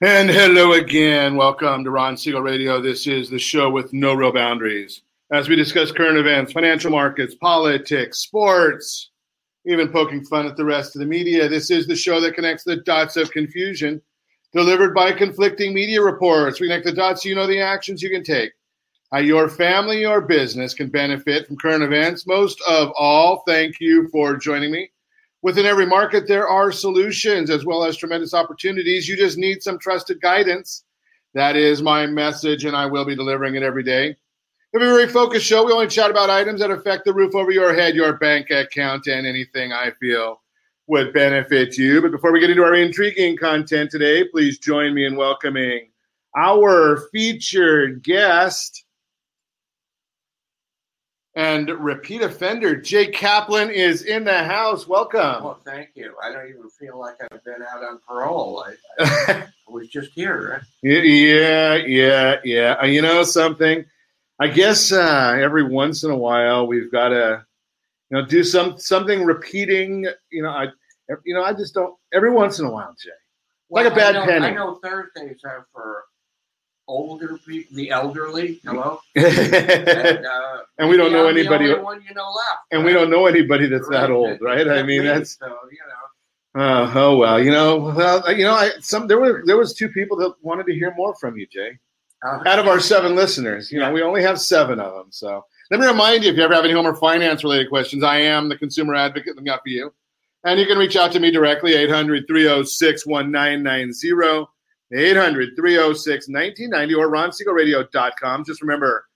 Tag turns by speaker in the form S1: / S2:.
S1: And hello again. Welcome to Ron Siegel Radio. This is the show with no real boundaries. As we discuss current events, financial markets, politics, sports, even poking fun at the rest of the media, this is the show that connects the dots of confusion delivered by conflicting media reports. We connect the dots so you know the actions you can take, how your family or business can benefit from current events. Most of all, thank you for joining me. Within every market, there are solutions as well as tremendous opportunities. You just need some trusted guidance. That is my message, and I will be delivering it every day. We have a very focused show. We only chat about items that affect the roof over your head, your bank account, and anything I feel would benefit you. But before we get into our intriguing content today, please join me in welcoming our featured guest and repeat offender. Jay Kaplan is in the house. Welcome.
S2: Well, thank you. I don't even feel like I've been out on parole. I was just here, right?
S1: Yeah. You know something? I guess every once in a while we've got to, do something repeating. I just don't. Every once in a while, Jay, like a bad penny.
S2: I know Thursdays are for older people, the elderly. Hello.
S1: And we don't know anybody.
S2: The only one you know left.
S1: And right? We don't know anybody that's that old, right? I mean, that's.
S2: So,
S1: Oh well, there was two people that wanted to hear more from you, Jay. Out of our 7 listeners, we only have 7 of them. So let me remind you, if you ever have any home or finance related questions, I am the consumer advocate looking out for you, and you can reach out to me directly 800-306-1990. 800-306-1990 or RonSiegelRadio.com. Just remember,